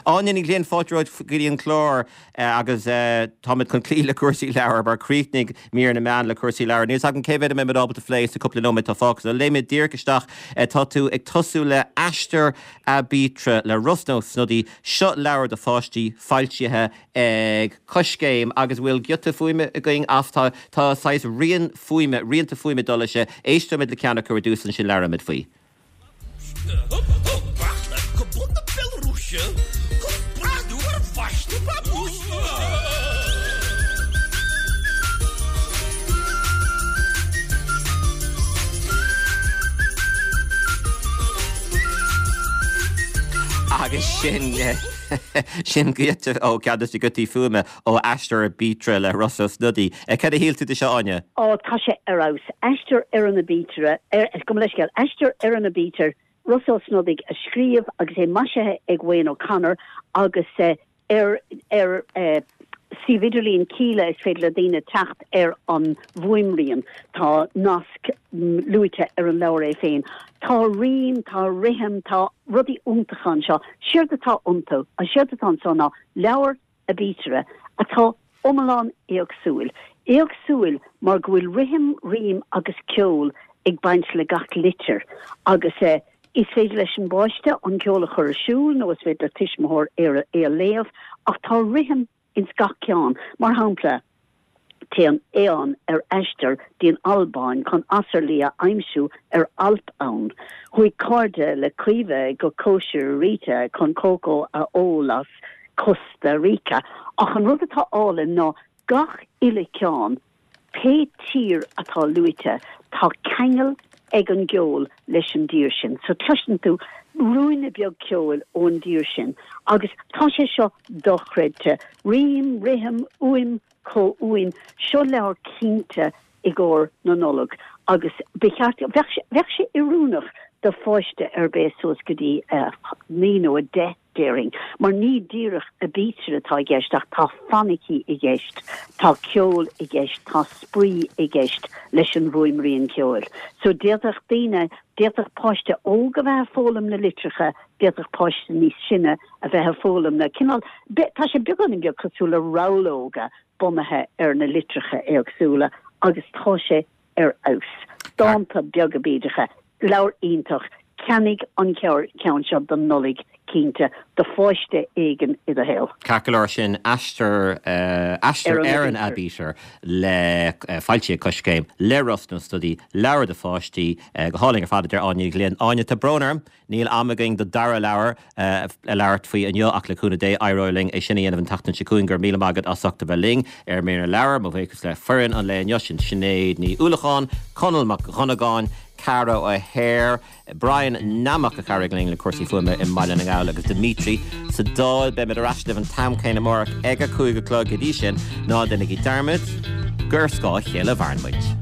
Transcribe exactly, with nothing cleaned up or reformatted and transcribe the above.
Áine ní gléon fáteóid guríon chlór agus táid chun clí le cuasaí leabhar bar críicnig mír na meán le cuasaí leabhar. Níos ag an céhhéad mé ábal a phlééis a coppla nóid tá fágus. A léimiid díircaisteach tá tú ag tosú le Aistear a Bítre le Rusnó snodí seo leabhar de fáistí fáiltithe ag coscéim agus bhfuil giota fuime a going aftá tá sais rion fuime rionnta fuime dul se éisteid le ceanna chu dúsan sin leramid faoi. Agus sin sin ghiite ó ceadas gotí fuime ó Aistear a Bítre le Russell Snuddy. Cad a híalta de seo aine? Ó tá sé arás. Aistear ar an na Bítre, go leis ceall, Aistear ar an na Bítre, Russell Snuddy a scríomh agus é maisithe ag Wayne O'Connor agus ar ar Sividirlín Kíle is féidir le daoine techt ar an bhuaimríon tá nasc luite ar an leabhar é féin. Tá riam, tá rihem, tá rudí untachan seo, siirde tá unta, a siirde tá seo ná leabhar a Bítre, a tá omláin éagsúil. Éagsúil mar bhfuil rihem, riam agus ceol ag baint le gach litir, agus é is féidir leis an báiste an ceola chur siúil, nó is féidir tiismthór ar a léamh, ach tá rihem in Scacán, mar hampla, té an éan ar Aistear dín Albáin chun asar lia aimsú ar Alp ann. Hui corde le cuive go Costa Rica chun Coco a ólas Costa Rica. Ach an rud atá ála ná gach ile ceán, pe tír atá luite, tá kengel ag an geol leis an dír sin. So tuistan tú rúine beag ceol ón dír sin. Agus tá sé seo dochreidte, riim, rihem, uim, có uin, seo leabhar cínte i gcóir na nollag. Agus becheart, bheith sé i rúnach de fáiste ar bésos go dtí níno a de déring. Mar ní díirech a Bítre atá i gceist, ach tá fanicí i gceist, tá ceol i gceist, tá sprí i gceist leis an bhuaimríon ceol. So déadach daine, déadach páiste óga bheith fólam na litrecha, déadach páiste níos sinne a bheith fólam na cinál, tá sé began in beag cosúla rálóga bumathe ar na litrecha éagsúla, agus tá sé ar aus. Dáanta beag a bídecha, leabhar iontach, ceannig an ceir ceann seo don nolig cínte de fáiste éigen i a héil. Cacalar sin Aistear uh, Aistear Éireann a Bítre le uh, fáilte coscéim le Rusnó Snuddy leabhar de fáistí uh, go háling ar fada ar áine gléan áine tá brónarm níl amaging do dara leabhar uh, a leabhart faoi an ach le cúna dé airóling é sinna dhéanamh an tatan sicún gur míle magad asachta beling ar mé leabhar má bhéchas le forann an le sin sinnéad ní ulachán conal mac chonagáin Caro a hair, Brian Namach a carigling le cuasaí fuime in Mailen an Gáil agus Dimitri sa dáil be mid a rastlih an tam céine mórach ag a cúig a clog a dí sin ná denna í Dermot gur scá chéile bharnmuid.